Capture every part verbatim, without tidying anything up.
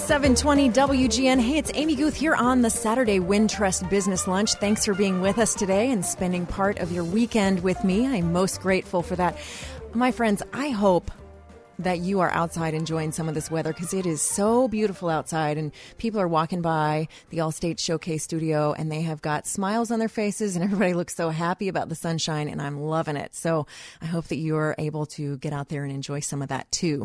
seven twenty W G N. Hey, it's Amy Guth here on the Saturday Wintrust Business Lunch. Thanks for being with us today and spending part of your weekend with me. I'm most grateful for that. My friends, I hope that you are outside enjoying some of this weather because it is so beautiful outside and people are walking by the Allstate Showcase studio and they have got smiles on their faces and everybody looks so happy about the sunshine and I'm loving it. So I hope that you're able to get out there and enjoy some of that too.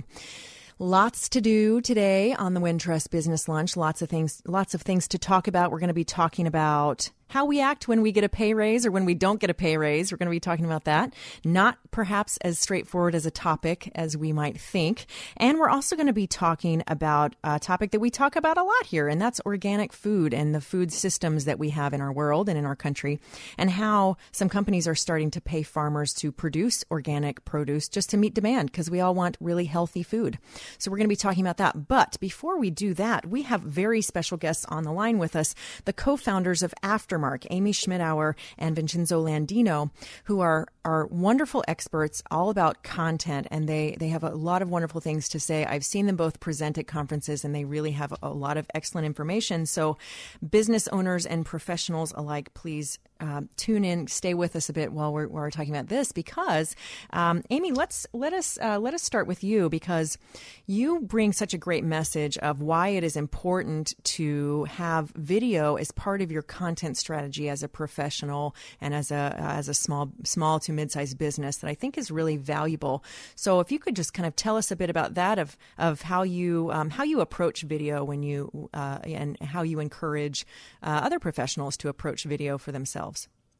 Lots to do today on the Wintrust Business Lunch. Lots of things, lots of things to talk about. We're going to be talking about how we act when we get a pay raise or when we don't get a pay raise. We're going to be talking about that. Not perhaps as straightforward as a topic as we might think. And we're also going to be talking about a topic that we talk about a lot here, and that's organic food and the food systems that we have in our world and in our country, and how some companies are starting to pay farmers to produce organic produce just to meet demand because we all want really healthy food. So we're going to be talking about that. But before we do that, we have very special guests on the line with us, the co-founders of Aftermark, Amy Schmidauer and Vincenzo Landino, who are, are wonderful experts all about content, and they, they have a lot of wonderful things to say. I've seen them both present at conferences, and they really have a lot of excellent information. So business owners and professionals alike, please Uh, tune in, stay with us a bit while we're, while we're talking about this, because um, Amy, let's let us uh, let us start with you, because you bring such a great message of why it is important to have video as part of your content strategy as a professional and as a uh, as a small small to mid-sized business that I think is really valuable. So if you could just kind of tell us a bit about that, of of how you um, how you approach video when you uh, and how you encourage uh, other professionals to approach video for themselves.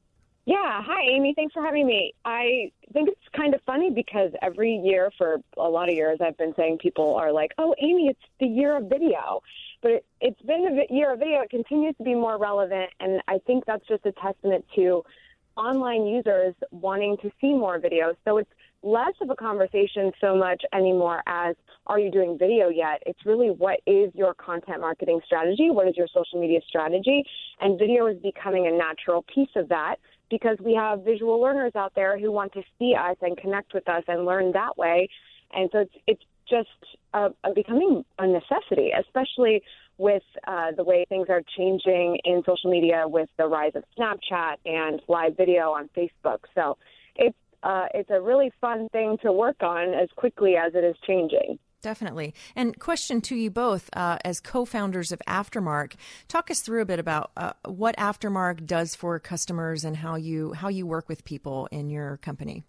Yeah. Hi, Amy. Thanks for having me. I think it's kind of funny because every year for a lot of years I've been saying people are like, oh, Amy, it's the year of video. But it, it's been the year of video. It continues to be more relevant. And I think that's just a testament to online users wanting to see more videos. So it's less of a conversation so much anymore as, are you doing video yet? It's really, what is your content marketing strategy? What is your social media strategy? And video is becoming a natural piece of that because we have visual learners out there who want to see us and connect with us and learn that way. And so it's, it's just uh, becoming a necessity, especially with uh, the way things are changing in social media with the rise of Snapchat and live video on Facebook. So it's uh, it's a really fun thing to work on as quickly as it is changing. Definitely. And question to you both, uh, as co-founders of Aftermark, talk us through a bit about uh, what Aftermark does for customers and how you how you work with people in your company.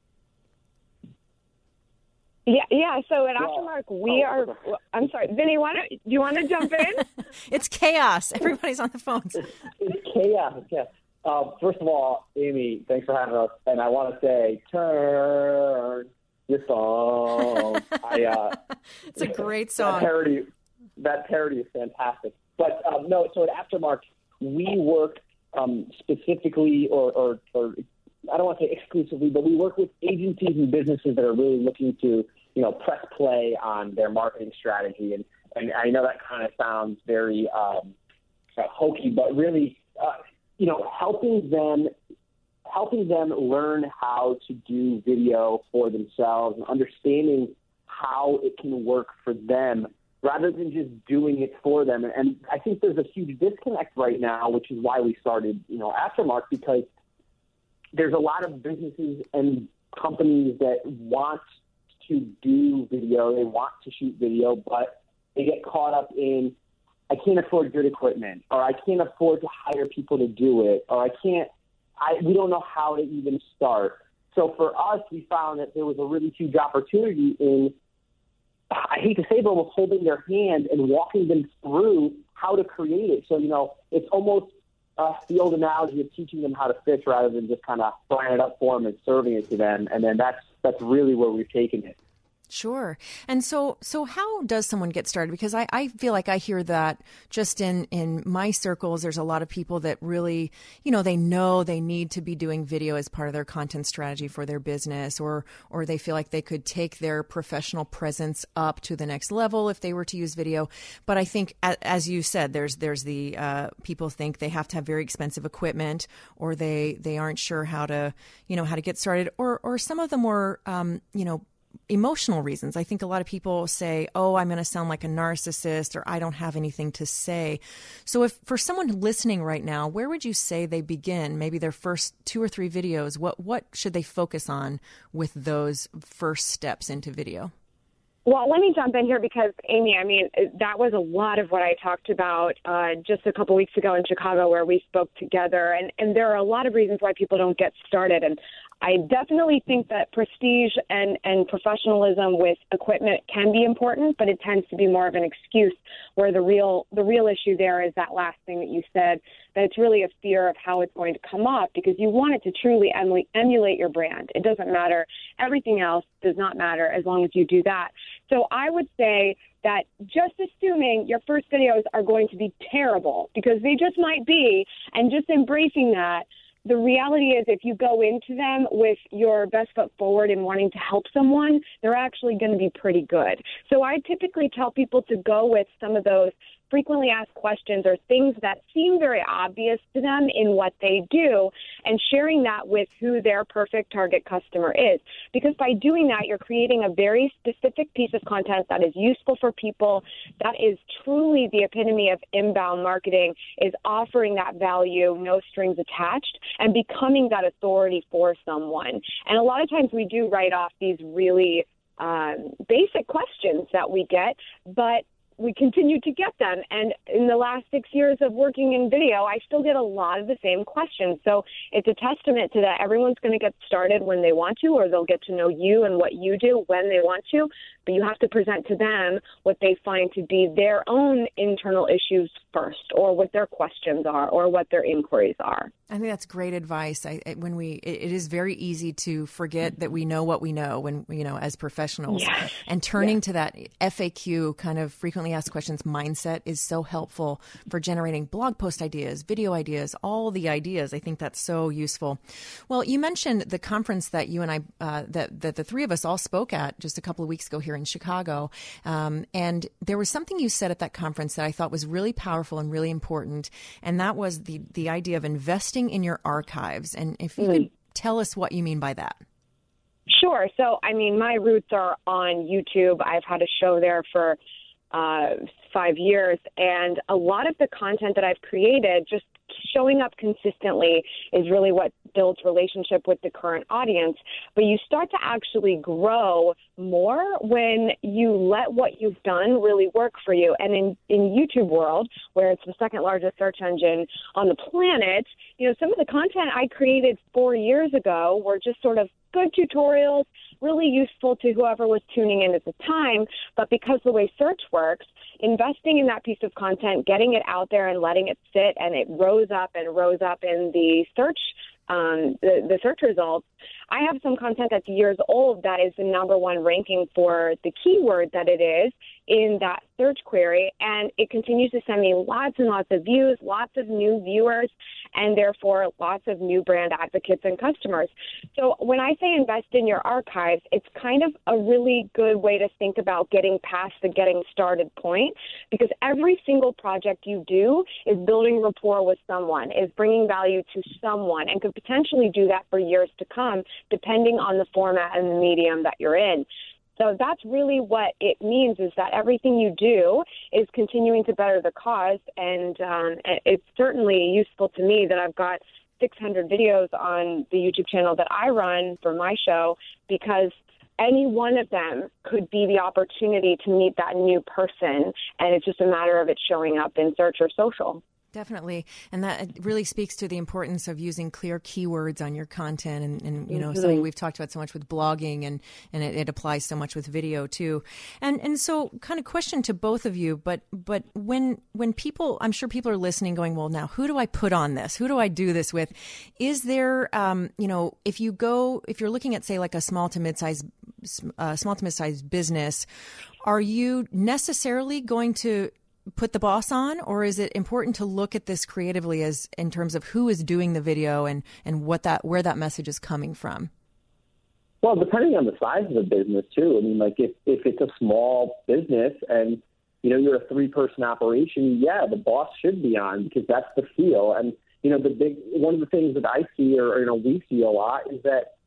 Yeah, yeah. So at Aftermark, we oh. are. I'm sorry, Vinny. Why don't, do you want to jump in? It's chaos. Everybody's on the phones. It's, it's chaos. Yeah. Uh, first of all, Amy, thanks for having us. And I want to say, turn your song. I, uh, it's a great song. That parody, that parody is fantastic. But um, no, so at Aftermark, we work um, specifically, or, or, or I don't want to say exclusively, but we work with agencies and businesses that are really looking to, you know, press play on their marketing strategy. And, and I know that kind of sounds very um, uh, hokey, but really, uh, you know, helping them helping them learn how to do video for themselves and understanding how it can work for them rather than just doing it for them. And, and I think there's a huge disconnect right now, which is why we started, you know, Aftermark, because there's a lot of businesses and companies that want to do video, they want to shoot video, but they get caught up in, I can't afford good equipment, or I can't afford to hire people to do it, or I can't, I we don't know how to even start. So for us, we found that there was a really huge opportunity in, I hate to say, but was holding their hand and walking them through how to create it. So, you know, it's almost uh, the old analogy of teaching them how to fish rather than just kind of frying it up for them and serving it to them. And then that's that's really where we've taken it. Sure. And so so how does someone get started? Because I, I feel like I hear that just in, in my circles, there's a lot of people that really, you know, they know they need to be doing video as part of their content strategy for their business, or or they feel like they could take their professional presence up to the next level if they were to use video. But I think, as you said, there's there's the uh, people think they have to have very expensive equipment, or they, they aren't sure how to, you know, how to get started, or or some of the more, um, you know, emotional reasons. I think a lot of people say, oh, I'm going to sound like a narcissist, or I don't have anything to say. So if for someone listening right now, where would you say they begin? Maybe their first two or three videos, what, what should they focus on with those first steps into video? Well, let me jump in here because, Amy, I mean, that was a lot of what I talked about uh, just a couple weeks ago in Chicago where we spoke together. And, and there are a lot of reasons why people don't get started. And I definitely think that prestige and, and professionalism with equipment can be important, but it tends to be more of an excuse where the real the real issue there is that last thing that you said, that it's really a fear of how it's going to come up because you want it to truly emulate your brand. It doesn't matter. Everything else does not matter as long as you do that. So I would say that just assuming your first videos are going to be terrible, because they just might be, and just embracing that, the reality is if you go into them with your best foot forward and wanting to help someone, they're actually going to be pretty good. So I typically tell people to go with some of those frequently asked questions or things that seem very obvious to them in what they do, and sharing that with who their perfect target customer is. Because by doing that, you're creating a very specific piece of content that is useful for people, that is truly the epitome of inbound marketing, is offering that value, no strings attached, and becoming that authority for someone. And a lot of times we do write off these really um, basic questions that we get, but we continue to get them. And in the last six years of working in video, I still get a lot of the same questions. So it's a testament to that. Everyone's going to get started when they want to, or they'll get to know you and what you do when they want to. But you have to present to them what they find to be their own internal issues first, or what their questions are, or what their inquiries are. I think that's great advice. I, when we, it, it is very easy to forget that we know what we know when, you know, as professionals. Yes. And turning yes. to that F A Q kind of frequently asked questions mindset is so helpful for generating blog post ideas, video ideas, all the ideas. I think that's so useful. Well, you mentioned the conference that you and I, uh, that, that the three of us all spoke at just a couple of weeks ago here in Chicago. Um, and there was something you said at that conference that I thought was really powerful and really important. And that was the, the idea of investing in your archives. And if you mm. could tell us what you mean by that. Sure. So, I mean, my roots are on YouTube. I've had a show there for uh, five years. And a lot of the content that I've created, just showing up consistently, is really what builds relationship with the current audience. But you start to actually grow more when you let what you've done really work for you. And in, in YouTube world, where it's the second largest search engine on the planet, you know, some of the content I created four years ago were just sort of good tutorials, really useful to whoever was tuning in at the time. But because the way search works, investing in that piece of content, getting it out there and letting it sit, and it rose up and rose up in the search um, the, the search results. I have some content that's years old that is the number one ranking for the keyword that it is in that search query, and it continues to send me lots and lots of views, lots of new viewers, and therefore lots of new brand advocates and customers. So when I say invest in your archives, it's kind of a really good way to think about getting past the getting started point, because every single project you do is building rapport with someone, is bringing value to someone, and could potentially do that for years to come, depending on the format and the medium that you're in. So that's really what it means, is that everything you do is continuing to better the cause. And um, it's certainly useful to me that I've got six hundred videos on the YouTube channel that I run for my show, because any one of them could be the opportunity to meet that new person. And it's just a matter of it showing up in search or social. Definitely. And that really speaks to the importance of using clear keywords on your content. And, and you know, mm-hmm. something we've talked about so much with blogging, and, and it, it applies so much with video too. And and so kind of question to both of you, but but when when people, I'm sure people are listening going, well, now who do I put on this? Who do I do this with? Is there, um, you know, if you go, if you're looking at, say, like a small to mid-sized, uh, small to mid-sized business, are you necessarily going to put the boss on, or is it important to look at this creatively as in terms of who is doing the video and, and what that, where that message is coming from? Well, depending on the size of the business too. I mean, like if, if it's a small business and, you know, you're a three person operation, yeah, the boss should be on, because that's the feel. And, you know, the big, one of the things that I see, or, or you know, we see a lot, is that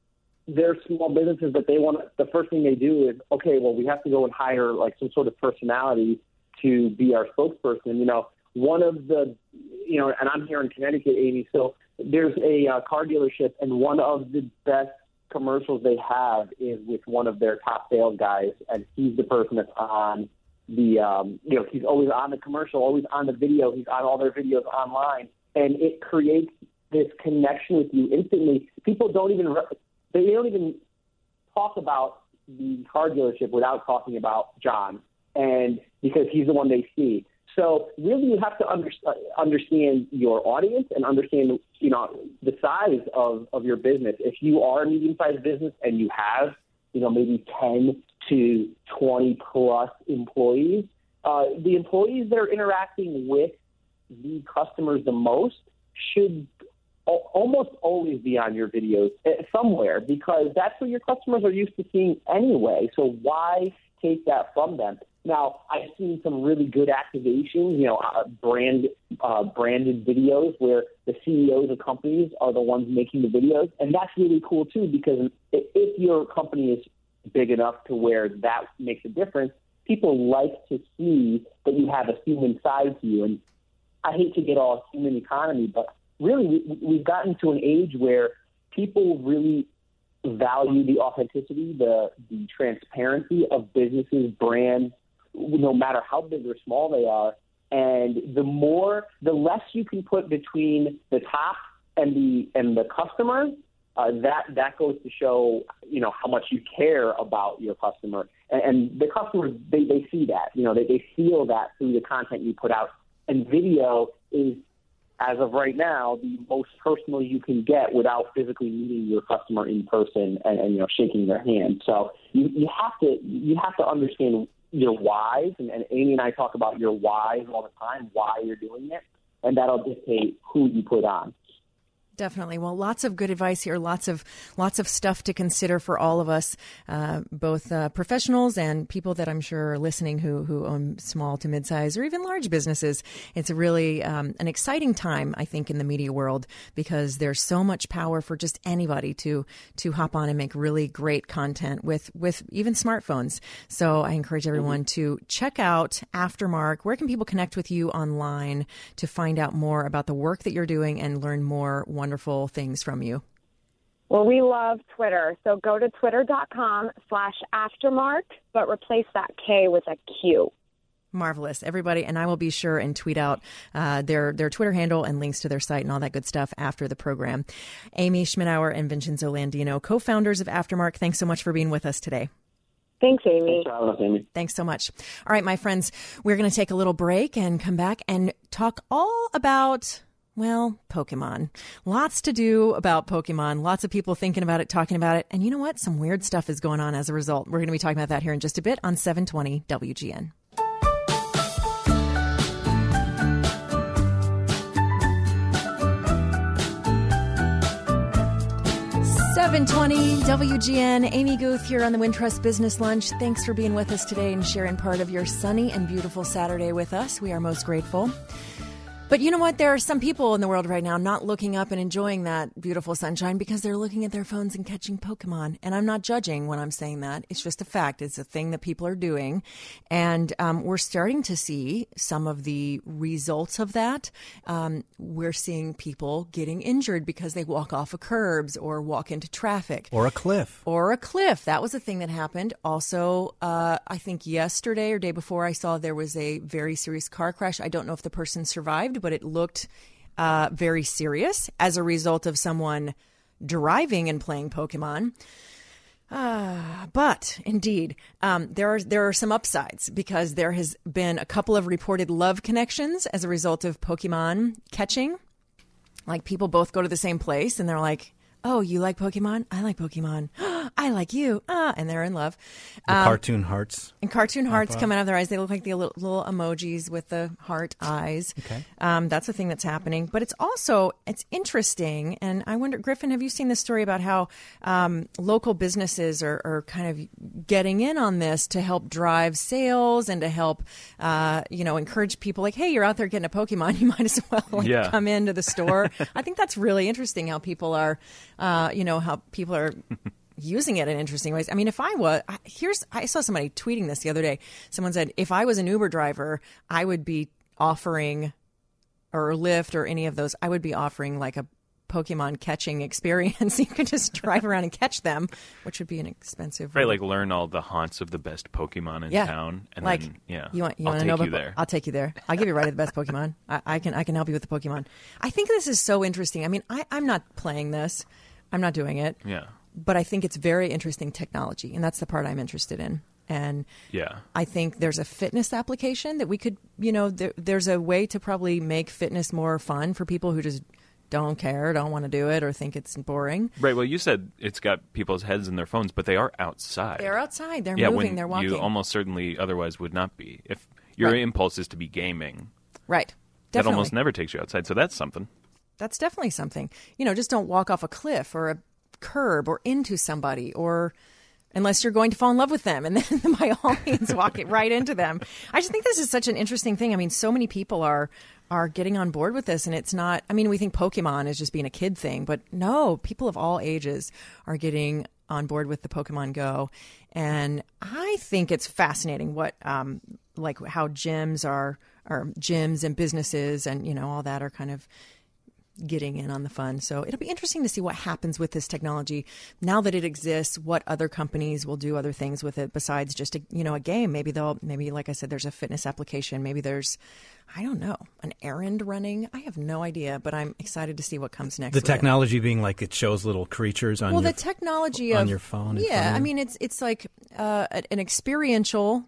they're small businesses that they want to, the first thing they do is, okay, well, we have to go and hire like some sort of personality to be our spokesperson. You know, one of the, you know, and I'm here in Connecticut, Amy, so there's a uh, car dealership, and one of the best commercials they have is with one of their top sales guys, and he's the person that's on the, um, you know, he's always on the commercial, always on the video. He's on all their videos online, and it creates this connection with you instantly. People don't even, they don't even talk about the car dealership without talking about John, and because he's the one they see. So really, you have to under, understand your audience and understand, you know, the size of, of your business. If you are a medium-sized business and you have, you know, maybe ten to twenty plus employees, uh, the employees that are interacting with the customers the most should al- almost always be on your videos somewhere, because that's what your customers are used to seeing anyway. So why take that from them? Now, I've seen some really good activations, you know, uh, brand uh, branded videos where the C E Os of companies are the ones making the videos. And that's really cool, too, because if, if your company is big enough to where that makes a difference, people like to see that you have a human side to you. And I hate to get all human economy, but really we, we've gotten to an age where people really value the authenticity, the, the transparency of businesses, brands, no matter how big or small they are. And the more, the less you can put between the top and the and the customer, uh, that that goes to show, you know, how much you care about your customer. And, and the customers, they, they see that, you know, they, they feel that through the content you put out. And video is, as of right now, the most personal you can get without physically meeting your customer in person and, and you know, shaking their hand. So you, you have to you have to understand your whys, and, and Amy and I talk about your whys all the time, why you're doing it, and that'll dictate who you put on. Definitely. Well, lots of good advice here. Lots of lots of stuff to consider for all of us, uh, both uh, professionals and people that I'm sure are listening who who own small to mid-size or even large businesses. It's a really um, an exciting time, I think, in the media world, because there's so much power for just anybody to to hop on and make really great content with with even smartphones. So I encourage everyone to check out Aftermark. Where can people connect with you online to find out more about the work that you're doing and learn more wonderful wonderful things from you? Well, we love Twitter. So go to twitter.com slash aftermark, but replace that K with a Q. Marvelous, everybody. And I will be sure and tweet out uh, their, their Twitter handle and links to their site and all that good stuff after the program. Amy Schmittauer and Vincenzo Landino, co-founders of Aftermark, thanks so much for being with us today. Thanks, Amy. Thanks for having us, Amy. Thanks so much. All right, my friends, we're going to take a little break and come back and talk all about... well, Pokemon. Lots to do about Pokemon. Lots of people thinking about it, talking about it. And you know what? Some weird stuff is going on as a result. We're going to be talking about that here in just a bit on seven twenty W G N. seven twenty W G N. Amy Guth here on the Wintrust Business Lunch. Thanks for being with us today and sharing part of your sunny and beautiful Saturday with us. We are most grateful. But you know what? There are some people in the world right now not looking up and enjoying that beautiful sunshine because they're looking at their phones and catching Pokemon. And I'm not judging when I'm saying that. It's just a fact. It's a thing that people are doing. And um, we're starting to see some of the results of that. Um, we're seeing people getting injured because they walk off of curbs or walk into traffic. Or a cliff. Or a cliff. That was a thing that happened. Also, uh, I think yesterday or day before, I saw there was a very serious car crash. I don't know if the person survived, but it looked uh, very serious as a result of someone driving and playing Pokemon. Uh, but indeed, um, there are there are some upsides because there has been a couple of reported love connections as a result of Pokemon catching. Like people both go to the same place and they're like, oh, you like Pokemon? I like Pokemon. I like you. Ah, and they're in love. The um, cartoon hearts. And cartoon hearts come out of their eyes. They look like the little, little emojis with the heart eyes. Okay. Um, that's the thing that's happening. But it's also, it's interesting. And I wonder, Griffin, have you seen this story about how um, local businesses are, are kind of getting in on this to help drive sales and to help, uh, you know, encourage people like, hey, you're out there getting a Pokemon. You might as well like, yeah. come into the store. I think that's really interesting how people are, uh, you know, how people are using it in interesting ways. I mean, if I was, here's, I saw somebody tweeting this the other day. Someone said, if I was an Uber driver, I would be offering, or Lyft or any of those, I would be offering like a Pokemon catching experience. You could just drive around and catch them, which would be an expensive. Right, like learn all the haunts of the best Pokemon in yeah. town, and like, then yeah, you want you I'll want to take know about? you there. I'll take you there. I'll give you a ride to the best Pokemon. I, I can I can help you with the Pokemon. I think this is so interesting. I mean, I, I'm not playing this. I'm not doing it. Yeah, but I think it's very interesting technology, and that's the part I'm interested in. And yeah. I think there's a fitness application that we could, you know, there, there's a way to probably make fitness more fun for people who just don't care, don't want to do it, or think it's boring. Right. Well, you said it's got people's heads in their phones, but they are outside. They're outside. They're yeah, moving. when They're walking. You almost certainly otherwise would not be. If your right. impulse is to be gaming, right? Definitely. That almost never takes you outside. So that's something. That's definitely something. You know, just don't walk off a cliff or a curb or into somebody, or unless you're going to fall in love with them, and then by all means walk it right into them. I just think this is such an interesting thing. I mean, so many people are are getting on board with this, and it's not, I mean, we think Pokemon is just being a kid thing, but no, people of all ages are getting on board with the Pokemon Go. And I think it's fascinating what, um, like how gyms are, or gyms and businesses and, you know, all that are kind of getting in on the fun. So it'll be interesting to see what happens with this technology now that it exists, what other companies will do other things with it besides just a, you know, a game. Maybe they'll, maybe like I said, there's a fitness application. Maybe there's, I don't know, an errand running. I have no idea, but I'm excited to see what comes next. The with technology it. being like it shows little creatures on well, your, the technology on of, your phone. Yeah. I mean, it's, it's like uh, an experiential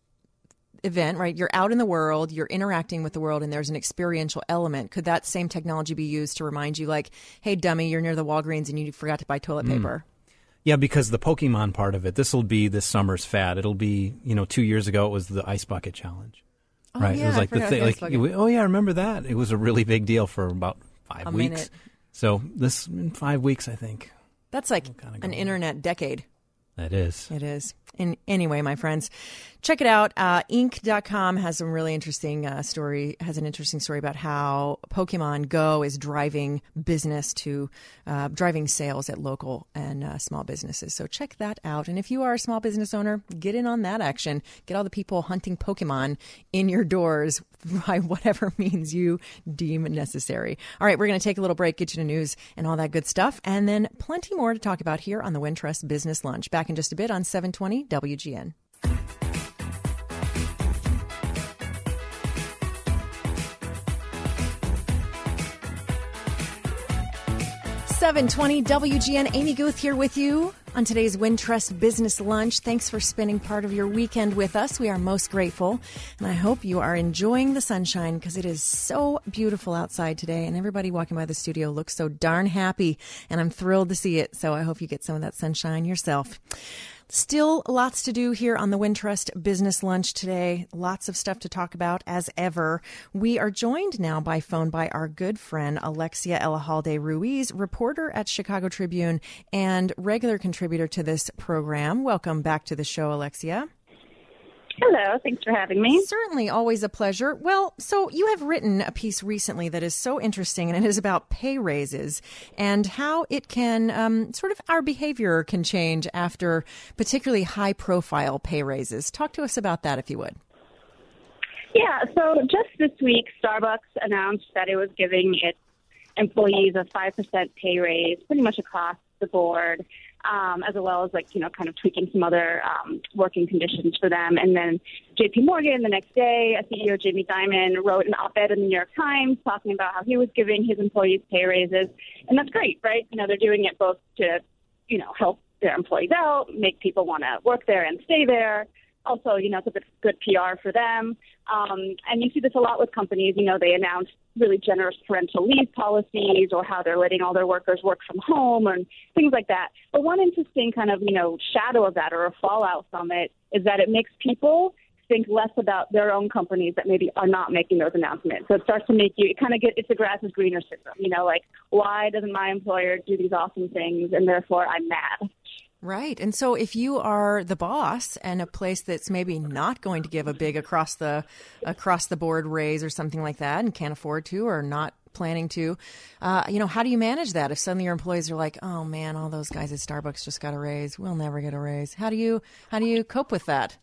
event, right? You're out in the world, you're interacting with the world, and there's an experiential element. Could that same technology be used to remind you, like, hey, dummy, you're near the Walgreens and you forgot to buy toilet paper? Mm. Yeah, because the Pokemon part of it, this will be this summer's fad. It'll be, you know, two years ago it was the Ice Bucket Challenge. Oh, right? Yeah, it was like I the thing, like, you, oh yeah, I remember that. It was a really big deal for about five a weeks. Minute. So this, in five weeks, I think. That's like an internet decade. That is. It is. In anyway, my friends, check it out. Uh, Inc dot com has some really interesting uh, story, has an interesting story about how Pokemon Go is driving business to, uh, driving sales at local and uh, small businesses. So check that out. And if you are a small business owner, get in on that action. Get all the people hunting Pokemon in your doors by whatever means you deem necessary. All right, we're going to take a little break, get you to news and all that good stuff, and then plenty more to talk about here on the Wintrust Business Lunch. Back in just a bit on seven twenty W G N. seven twenty W G N. Amy Guth here with you on today's Wintrust Business Lunch. Thanks for spending part of your weekend with us. We are most grateful, and I hope you are enjoying the sunshine because it is so beautiful outside today, and everybody walking by the studio looks so darn happy, and I'm thrilled to see it. So I hope you get some of that sunshine yourself. Still lots to do here on the Wintrust Business Lunch today. Lots of stuff to talk about as ever. We are joined now by phone by our good friend Alexia Elahalde Ruiz, reporter at Chicago Tribune and regular contributor to this program. Welcome back to the show, Alexia. Hello. Thanks for having me. Certainly. Always a pleasure. Well, so you have written a piece recently that is so interesting, and it is about pay raises and how it can um, sort of our behavior can change after particularly high profile pay raises. Talk to us about that, if you would. Yeah. So just this week, Starbucks announced that it was giving its employees a five percent pay raise pretty much across the board. Um, as well as, like, you know, kind of tweaking some other um, working conditions for them. And then J P Morgan the next day, C E O Jamie Dimon wrote an op-ed in the New York Times talking about how he was giving his employees pay raises. And that's great, right? You know, they're doing it both to, you know, help their employees out, make people want to work there and stay there. Also, you know, it's a bit good P R for them. Um, and you see this a lot with companies. You know, they announce really generous parental leave policies or how they're letting all their workers work from home and things like that. But one interesting kind of, you know, shadow of that or a fallout from it is that it makes people think less about their own companies that maybe are not making those announcements. So it starts to make you, it kind of get, it's the grass is greener syndrome. You know, like, why doesn't my employer do these awesome things and therefore I'm mad? Right. And so if you are the boss and a place that's maybe not going to give a big across the across the board raise or something like that and can't afford to or not planning to. Uh, you know, how do you manage that if suddenly your employees are like, oh man, all those guys at Starbucks just got a raise. We'll never get a raise. How do you how do you cope with that?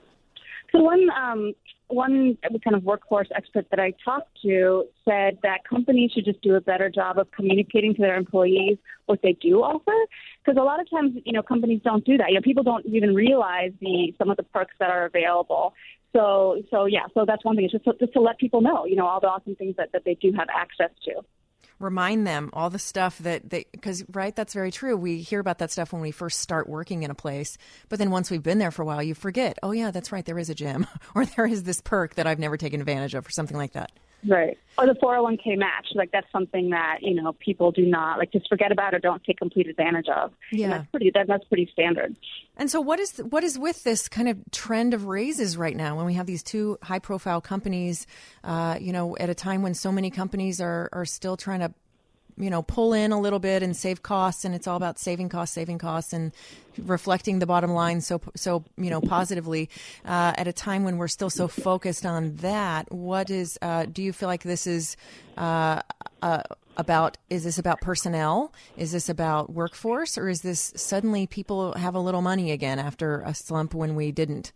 So one um, one kind of workforce expert that I talked to said that companies should just do a better job of communicating to their employees what they do offer, because a lot of times, you know, companies don't do that. You know, people don't even realize the some of the perks that are available. So, so yeah, so that's one thing. It's just to, just to let people know, you know, all the awesome things that, that they do have access to. Remind them all the stuff that they, because, right, that's very true. We hear about that stuff when we first start working in a place, but then once we've been there for a while, you forget, oh yeah, that's right, there is a gym, or there is this perk that I've never taken advantage of, or something like that. Right. Or the four oh one k match. Like, that's something that, you know, people do not, like, just forget about or don't take complete advantage of. Yeah. And that's pretty, that, that's pretty standard. And so what is what is with this kind of trend of raises right now when we have these two high-profile companies, uh, you know, at a time when so many companies are, are still trying to, you know, pull in a little bit and save costs, and it's all about saving costs, saving costs, and reflecting the bottom line so, so you know, positively. Uh, at a time when we're still so focused on that, what is? Uh, do you feel like this is uh, uh, about? Is this about personnel? Is this about workforce, or is this suddenly people have a little money again after a slump when we didn't?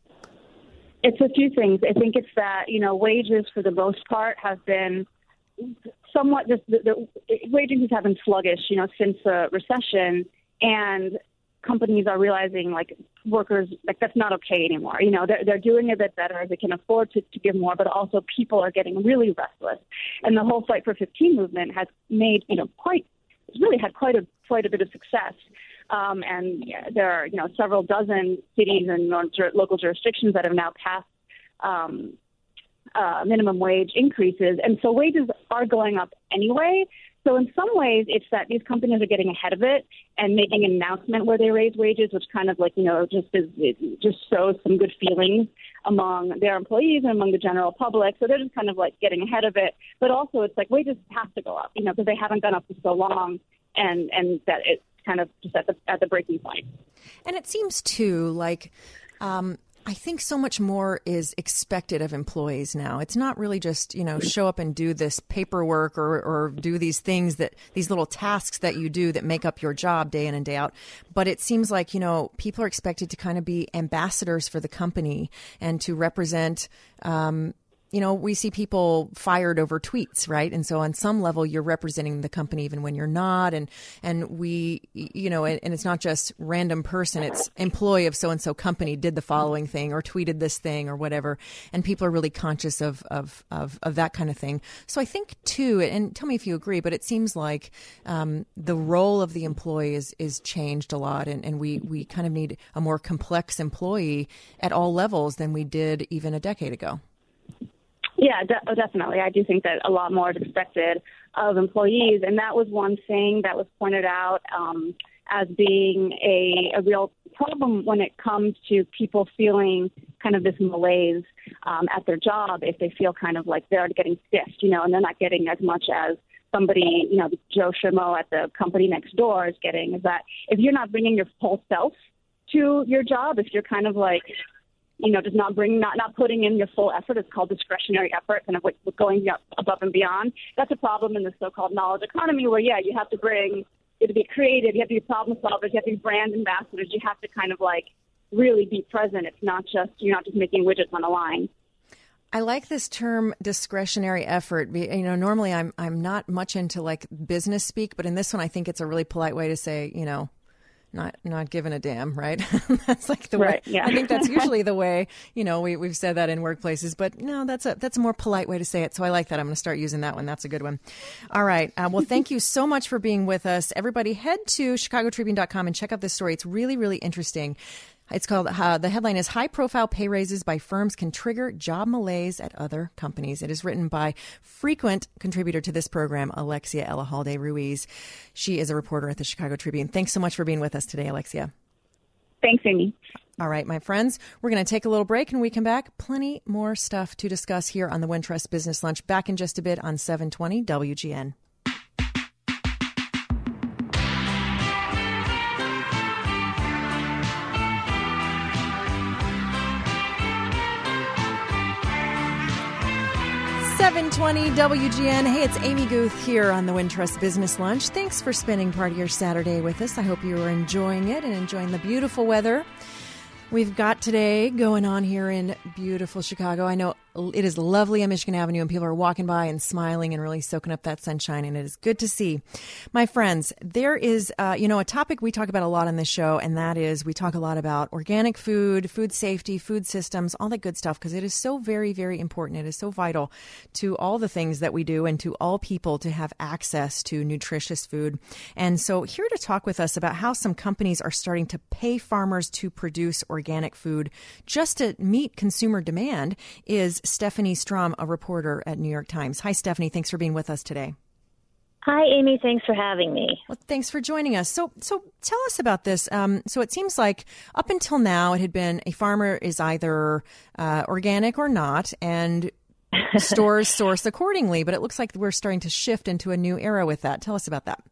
It's a few things. I think it's that, you know, wages for the most part have been somewhat just the, the wages have been sluggish, you know, since the recession, and companies are realizing like workers, like that's not okay anymore. You know, they're, they're doing a bit better. They can afford to, to give more, but also people are getting really restless. And the whole Fight for fifteen movement has made, you know, quite, it's really had quite a, quite a bit of success. Um, and yeah, there are, you know, several dozen cities and local jurisdictions that have now passed um, Uh, minimum wage increases. And so wages are going up anyway. So in some ways, it's that these companies are getting ahead of it and making an announcement where they raise wages, which kind of like, you know, just is, it just shows some good feelings among their employees and among the general public. So they're just kind of like getting ahead of it. But also it's like wages have to go up, you know, because they haven't gone up for so long, and, and that it's kind of just at the, at the breaking point. And it seems too like, um, I think so much more is expected of employees now. It's not really just, you know, show up and do this paperwork or, or do these things that these little tasks that you do that make up your job day in and day out. But it seems like, you know, people are expected to kind of be ambassadors for the company and to represent, um, you know, we see people fired over tweets, right? And so on some level, you're representing the company even when you're not. And, and we, you know, and, and it's not just random person, it's employee of so-and-so company did the following thing or tweeted this thing or whatever. And people are really conscious of, of, of, of that kind of thing. So I think too, and tell me if you agree, but it seems like um, the role of the employee is, is changed a lot. And, and we, we kind of need a more complex employee at all levels than we did even a decade ago. Yeah, de- definitely. I do think that a lot more is expected of employees. And that was one thing that was pointed out um, as being a, a real problem when it comes to people feeling kind of this malaise um, at their job if they feel kind of like they're getting stiffed, you know, and they're not getting as much as somebody, you know, Joe Schmo at the company next door is getting. Is that if you're not bringing your whole self to your job, if you're kind of like, you know, just not bring, not, not putting in your full effort. It's called discretionary effort, kind of like going above and beyond. That's a problem in the so-called knowledge economy where, yeah, you have to bring, you have to be creative, you have to be problem solvers, you have to be brand ambassadors, you have to kind of like really be present. It's not just, you're not just making widgets on a line. I like this term discretionary effort. You know, normally I'm, I'm not much into like business speak, but in this one, I think it's a really polite way to say, you know, Not not giving a damn, right? That's like the right, way. Yeah. I think that's usually the way. You know, we we've said that in workplaces, but no, that's a that's a more polite way to say it. So I like that. I'm going to start using that one. That's a good one. All right. Uh, well, thank you so much for being with us, everybody. Head to Chicago Tribune dot com and check out this story. It's really really interesting. It's called, uh, the headline is High Profile Pay Raises by Firms Can Trigger Job Malaise at Other Companies. It is written by frequent contributor to this program, Alexia Elahalde Ruiz. She is a reporter at the Chicago Tribune. Thanks so much for being with us today, Alexia. Thanks, Amy. All right, my friends, we're going to take a little break and when we come back, plenty more stuff to discuss here on the Wintrust Business Lunch. Back in just a bit on seven twenty W G N. seven twenty W G N. Hey, it's Amy Guth here on the Wintrust Business Lunch. Thanks for spending part of your Saturday with us. I hope you are enjoying it and enjoying the beautiful weather we've got today going on here in beautiful Chicago. I know it is lovely on Michigan Avenue, and people are walking by and smiling and really soaking up that sunshine, and it is good to see. My friends, there is, uh, you know, a topic we talk about a lot on this show, and that is we talk a lot about organic food, food safety, food systems, all that good stuff, because it is so very, very important. It is so vital to all the things that we do and to all people to have access to nutritious food. And so here to talk with us about how some companies are starting to pay farmers to produce organic food just to meet consumer demand is Stephanie Strom, a reporter at New York Times. Hi, Stephanie. Thanks for being with us today. Hi, Amy. Thanks for having me. Well, thanks for joining us. So, so tell us about this. Um, so it seems like up until now, it had been a farmer is either uh, organic or not, and stores source accordingly. But it looks like we're starting to shift into a new era with that. Tell us about that.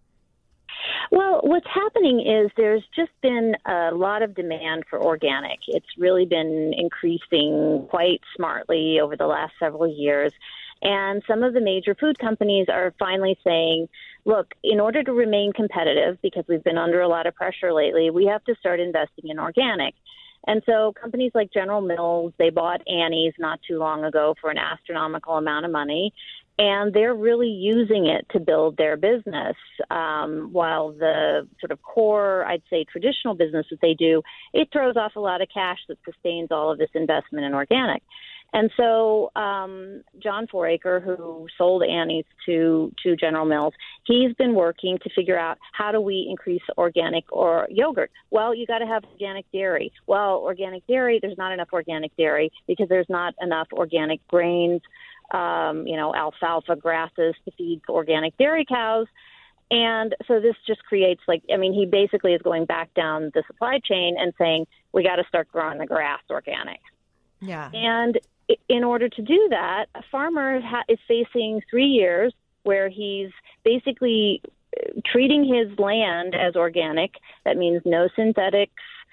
Well, what's happening is there's just been a lot of demand for organic. It's really been increasing quite smartly over the last several years. And some of the major food companies are finally saying, look, in order to remain competitive, because we've been under a lot of pressure lately, we have to start investing in organic. And so companies like General Mills, they bought Annie's not too long ago for an astronomical amount of money. And they're really using it to build their business, um, while the sort of core, I'd say, traditional business that they do, it throws off a lot of cash that sustains all of this investment in organic. And so um, John Foraker, who sold Annie's to, to General Mills, he's been working to figure out how do we increase organic or yogurt. Well, you got to have organic dairy. Well, organic dairy, there's not enough organic dairy because there's not enough organic grains, um, you know, alfalfa grasses to feed organic dairy cows. And so this just creates, like, I mean, he basically is going back down the supply chain and saying, we got to start growing the grass organic. Yeah. And in order to do that, a farmer ha- is facing three years where he's basically treating his land as organic. That means no synthetics.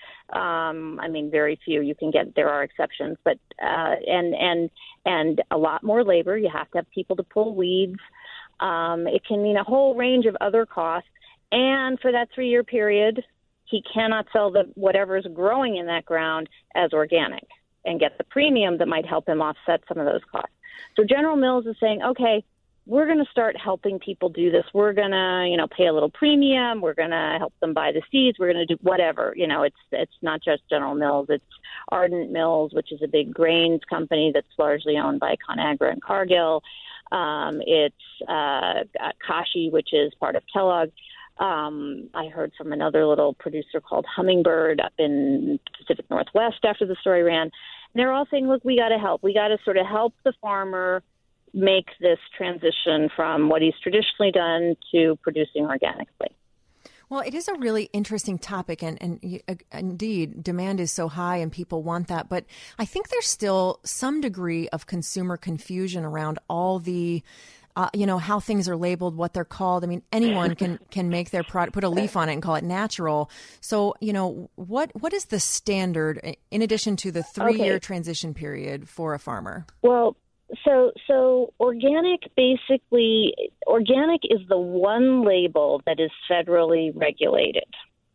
Um, I mean, very few. You can get, there are exceptions, but uh, and and and a lot more labor. You have to have people to pull weeds. Um, it can mean a whole range of other costs. And for that three-year period, he cannot sell the whatever is growing in that ground as organic and get the premium that might help him offset some of those costs. So General Mills is saying, okay, we're going to start helping people do this. We're going to, you know, pay a little premium. We're going to help them buy the seeds. We're going to do whatever. You know, it's it's not just General Mills. It's Ardent Mills, which is a big grains company that's largely owned by ConAgra and Cargill. Um, it's uh, Kashi, which is part of Kellogg. Um, I heard from another little producer called Hummingbird up in Pacific Northwest after the story ran. And they're all saying, look, we got to help. We got to sort of help the farmer make this transition from what he's traditionally done to producing organically. Well, it is a really interesting topic, and, and uh, indeed, demand is so high and people want that. But I think there's still some degree of consumer confusion around all the Uh, you know, how things are labeled, what they're called. I mean, anyone can, can make their product, put a leaf on it and call it natural. So, you know, what what is the standard in addition to the three-year okay. transition period for a farmer? Well, so so organic, basically, organic is the one label that is federally regulated.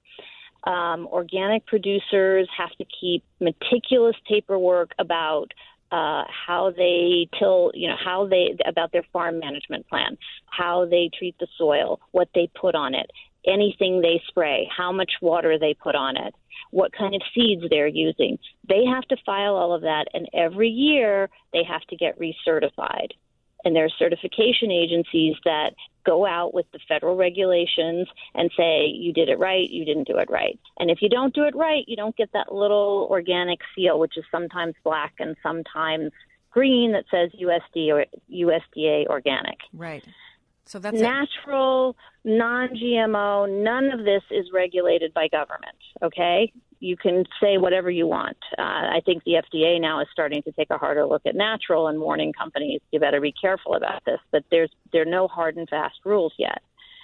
Um, organic producers have to keep meticulous paperwork about Uh, how they till, you know, how they, about their farm management plan, how they treat the soil, what they put on it, anything they spray, how much water they put on it, what kind of seeds they're using. They have to file all of that, and every year they have to get recertified. And there are certification agencies that go out with the federal regulations and say, you did it right, you didn't do it right. And if you don't do it right, you don't get that little organic seal, which is sometimes black and sometimes green, that says U S D or U S D A organic. Right. So that's natural, non G M O. None of this is regulated by government. Okay. You can say whatever you want. Uh, I think the F D A now is starting to take a harder look at natural and warning companies, you better be careful about this. But there's there are no hard and fast rules yet.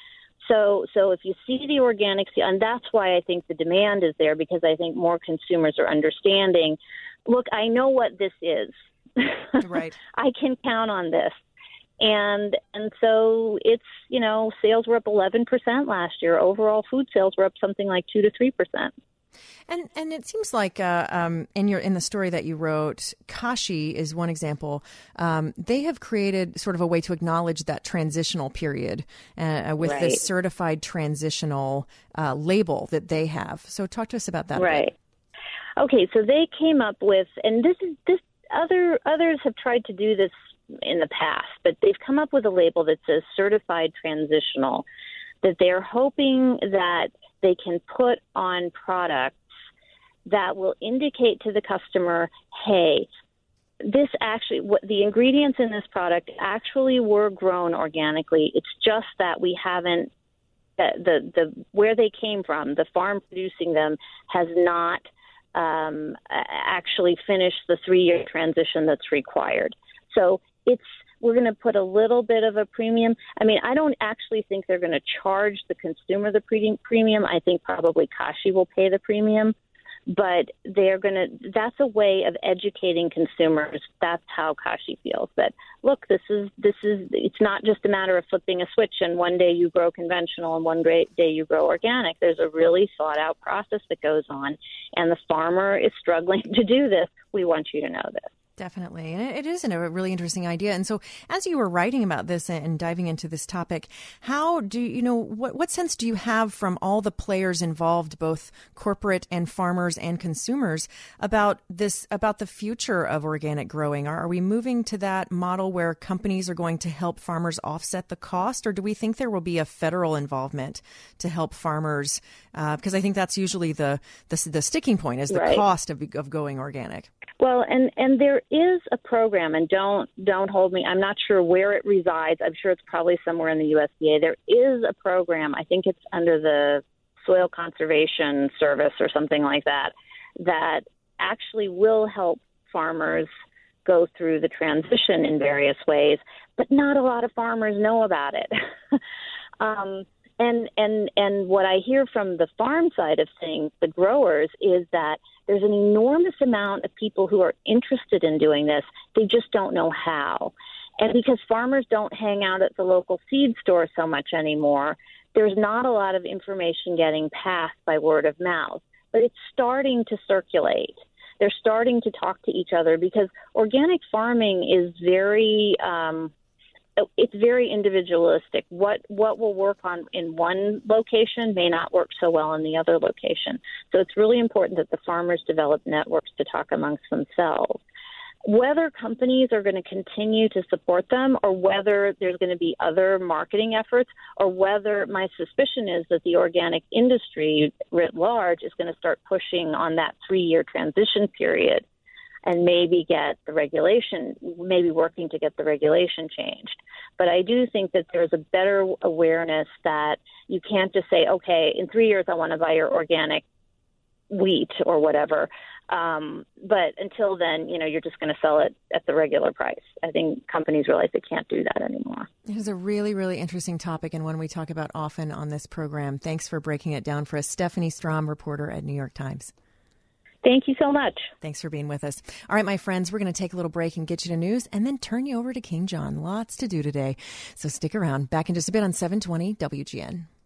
So so if you see the organic, and that's why I think the demand is there, because I think more consumers are understanding, look, I know what this is. Right. I can count on this. And and so it's, you know, sales were up eleven percent last year. Overall food sales were up something like two to three percent. And and it seems like uh, um, in your in the story that you wrote, Kashi is one example. Um, they have created sort of a way to acknowledge that transitional period uh, with right. this certified transitional uh, label that they have. So talk to us about that. Right. Okay. So they came up with, and this is this other others have tried to do this in the past, but they've come up with a label that says certified transitional, that they're hoping that they can put on products that will indicate to the customer, hey, this actually, what the ingredients in this product actually were grown organically. It's just that we haven't, the, the, the where they came from, the farm producing them has not um, actually finished the three-year transition that's required. So it's, we're going to put a little bit of a premium. I mean, I don't actually think they're going to charge the consumer the pre- premium. I think probably Kashi will pay the premium, but they're going to, that's a way of educating consumers. That's how Kashi feels, that, look, this is, this is, it's not just a matter of flipping a switch and one day you grow conventional and one day you grow organic. There's a really thought out process that goes on, and the farmer is struggling to do this. We want you to know this. Definitely. And it is a really interesting idea. And so as you were writing about this and diving into this topic, how do you know, what, what sense do you have from all the players involved, both corporate and farmers and consumers, about this, about the future of organic growing? Are, are we moving to that model where companies are going to help farmers offset the cost, or do we think there will be a federal involvement to help farmers? Uh, because I think that's usually the, the, the sticking point is the right. cost of, of going organic. Well, and, and there is a program, and don't don't hold me. I'm not sure where it resides. I'm sure it's probably somewhere in the U S D A. There is a program. I think it's under the Soil Conservation Service or something like that, that actually will help farmers go through the transition in various ways. But not a lot of farmers know about it. um, and and and what I hear from the farm side of things, the growers, is that there's an enormous amount of people who are interested in doing this. They just don't know how. And because farmers don't hang out at the local seed store so much anymore, there's not a lot of information getting passed by word of mouth. But it's starting to circulate. They're starting to talk to each other because organic farming is very um, it's very individualistic. What what will work on in one location may not work so well in the other location. So it's really important that the farmers develop networks to talk amongst themselves. Whether companies are going to continue to support them, or whether there's going to be other marketing efforts, or whether my suspicion is that the organic industry writ large is going to start pushing on that three-year transition period and maybe get the regulation, maybe working to get the regulation changed. But I do think that there's a better awareness that you can't just say, okay, in three years I want to buy your organic wheat or whatever. Um, but until then, you know, you're just going to sell it at the regular price. I think companies realize they can't do that anymore. It is a really, really interesting topic and one we talk about often on this program. Thanks for breaking it down for us. Stephanie Strom, reporter at New York Times. Thank you so much. Thanks for being with us. All right, my friends, we're going to take a little break and get you to news and then turn you over to King John. Lots to do today. So stick around. Back in just a bit on seven twenty W G N.